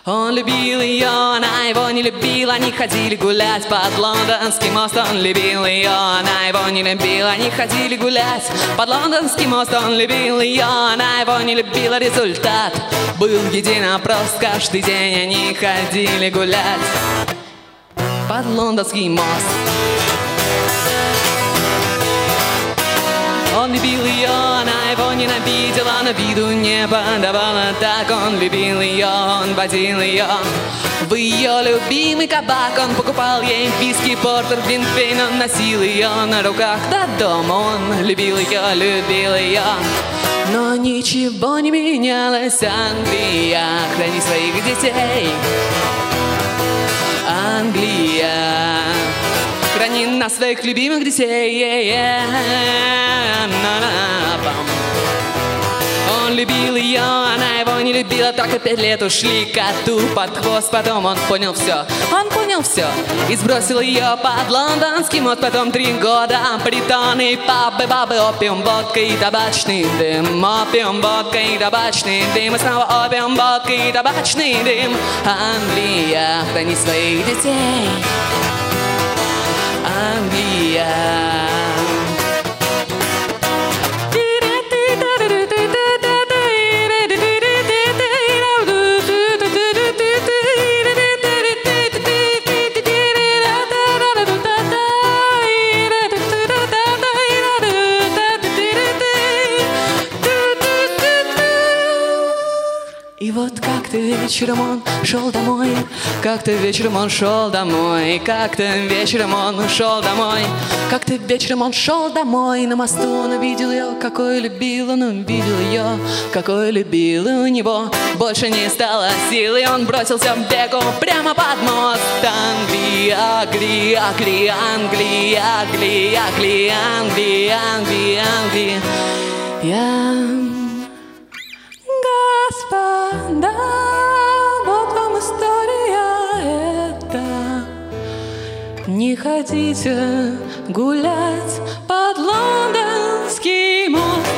Он любил ее, она его не любила. Они ходили гулять под Лондонский мост. Он любил ее, она его не любила. Они ходили гулять под Лондонский мост. Он любил ее, она его не любила. Результат был един прост. Каждый день они ходили гулять под Лондонский мост. Он любил ее, она его ненавидела, но виду не подавала так. Он любил ее, он водил ее в ее любимый кабак. Он покупал ей виски, портер, глинтвейн. Он носил ее на руках до дома. Он любил ее, но ничего не менялось. Англия, храни своих детей. Англия, храни нас, своих любимых детей. Он любил ее, она его не любила. Только 5 лет ушли коту под хвост. Потом он понял все и сбросил ее под Лондонский мост. Потом 3 года притоны, пабы, бабы, опиум, водка и табачный дым. Опиум, водка и табачный дым. И снова опиум, водка и табачный дым. Англия, храни своих детей. Англия. И вот как-то вечером он шел домой, как-то вечером он шел домой, как-то вечером он шел домой, как-то вечером он шел домой. На мосту он увидел ее, какой любил, он увидел ее, какой любил. И у него больше не стало сил, и он бросился в бегу прямо под мост. Англия, Англия, Англия, Англия, Англия, Англия, Англия, Англия, Англия. Я... Господа, вот вам история эта. Не хотите гулять под Лондонский мост?